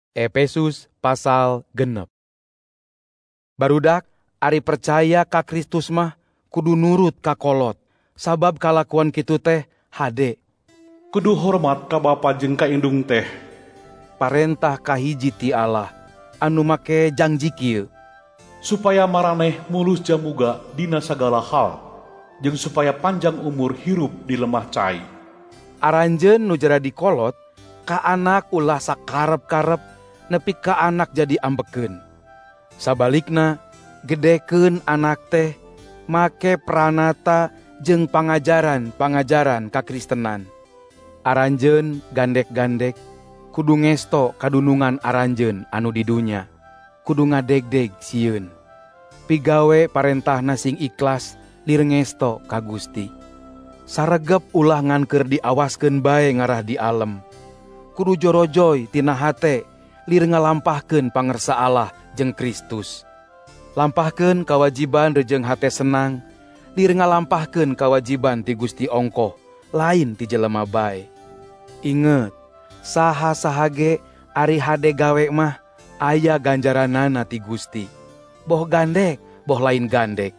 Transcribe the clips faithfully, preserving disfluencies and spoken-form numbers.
Efesus pasal genep. Barudak, ari percaya ka Kristus mah kudu nurut ka kolot, sabab kalakuan kitu teh hade. Kudu hormat ka bapa jeung ka indung teh. Parentah kahiji ti Allah, anu make janji kieu, supaya maraneh mulus jamuga dina sagala hal, jeung supaya panjang umur hirup di lemah cai. Aranjeun nu jara di kolot, ka anak ulah sakarep-karep, nepi ka anak jadi ambekeun. Sabalikna, gedekeun anak teh, make pranata jeung pangajaran-pangajaran kakristenan. Aranjeun gandek-gandek, kudu ngesto kadunungan aranjeun anu di dunya, kudu ngadeg-deg sieun. Pigawe parentahna sing ikhlas lir ngesto ka Gusti. Saregep ulah ngan keur diawaskeun bae ngarah di alem. Kudu jorojoy tina hate lir ngalampahkeun pangersa Allah jeung Kristus. Lampahkeun kawajiban rejeung hate senang, lir ngalampahkeun kawajiban ti Gusti ongkoh, lain ti jelema bae. Inget, saha-saha ge ari hade gawe mah aya ganjaranana ti Gusti. Boh gandek, boh lain gandek.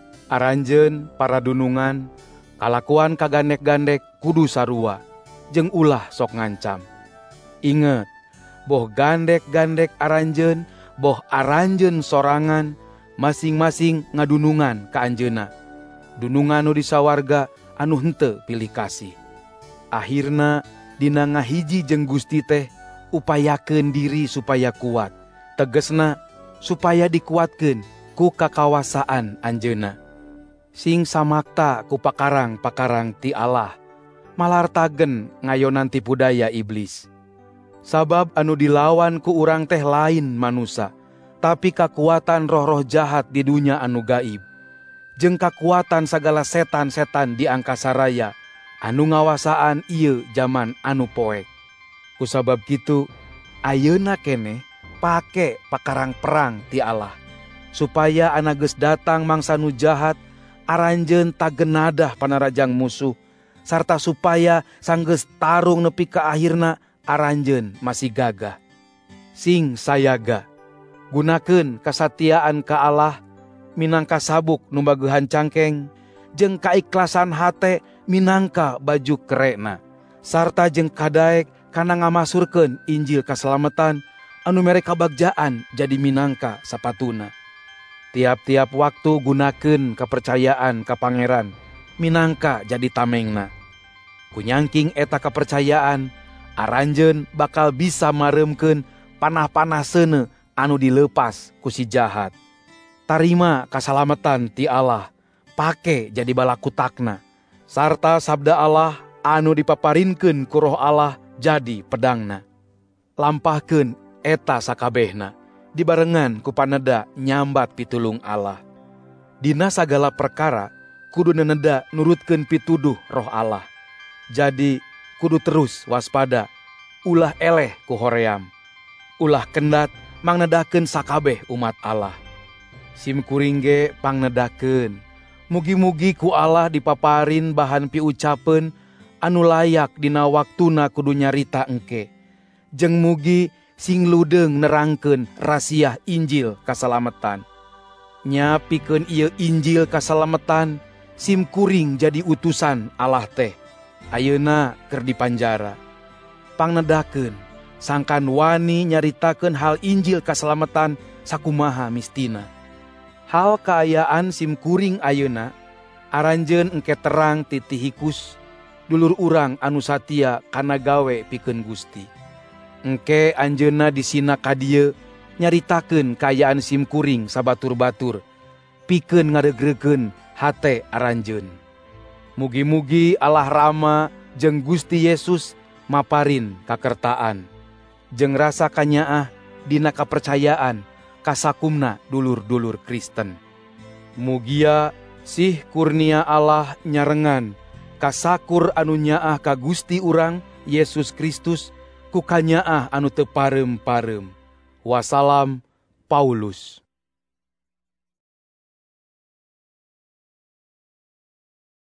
Aranjeun para dunungan, kalakuan kagandek-gandek kudu sarua, jeung ulah sok ngancam. Inget, boh gandek-gandek aranjeun, boh aranjeun sorangan, masing-masing ngadunungan ka anjeunna. Dunungan nu disawarga anu henteu pilih kasih. Akhirna dina ngahiji jeung Gusti teh upayakeun diri supaya kuat. Tegesna supaya dikuatkeun ku kakawasaan anjeunna. Sing samakta ku pakarang-pakarang ti Allah, malartagen ngayonan tipu daya iblis. Sabab anu dilawan ku urang teh lain manusa, tapi kakuatan roh-roh jahat di dunya anu gaib, jeung kakuatan sagala setan-setan di angkasa raya, anu ngawasaan ieu jaman anu poek. Kusabab kitu, ayeuna keneh pake pakarang perang ti Allah, supaya ana geus datang mangsa nu jahat, aranjeun tagenadah panarajang musuh, sarta supaya sanggeus tarung nepi ka akhirna aranjeun masih gagah. Sing sayaga, gunakeun kasatiaan ka Allah minangka sabuk nu bageuhan cangkeng, jeung kaikhlasan hate minangka baju kerena, sarta jeung kadaek kana ngamasurkeun Injil kasalametan anu mere kabagjaan jadi minangka sapatuna. Tiap-tiap waktu gunakeun kepercayaan ka Pangeran minangka jadi tamengna. Kunyangking eta kepercayaan, aranjeun bakal bisa mareumkeun panah-panah seuneu anu dilepas ku si jahat. Tarima kasalametan ti Allah, pake jadi balakutakna, sarta sabda Allah anu dipaparinkeun ku Roh Allah jadi pedangna. Lampahkeun eta sakabehna, dibarengan ku paneda nyambat pitulung Allah. Dina sagala perkara kudu neneda nurutkeun pituduh Roh Allah. Jadi kudu terus waspada, ulah eleh ku hoream, ulah kendat mangnedakeun sakabeh umat Allah. Simkuring ge pangnedakeun, mugi-mugi ku Allah dipaparin bahan piucapeun anu layak dina waktuna kudu nyarita engke, jeung mugi sing ludeung nerangkeun rasiah Injil kasalametan. Nya pikeun ieu Injil kasalametan, simkuring jadi utusan Allah teh, ayeuna keur di panjara. Pangnedakeun, sangkan wani nyaritakeun hal Injil kasalametan sakumaha mistina. Hal kaayaan simkuring ayeuna, aranjeun engke terang ti Tihikus, dulur urang anu satia kana gawe pikeun Gusti. Engke anjeunna disina ka dieu nyaritakeun kaayaan simkuring sabatur-batur, pikeun ngaregregeun hate aranjeun. Mugi-mugi Allah Rama jeung Gusti Yesus maparin kakertaan, jeung rasa kanyaah dina kapercayaan kasakumna dulur-dulur Kristen. Mugia sih kurnia Allah nyarengan kasakur anu nyaah ka Gusti urang Yesus Kristus, ku kanyaah anu teu pareum-pareum. Wassalam, Paulus.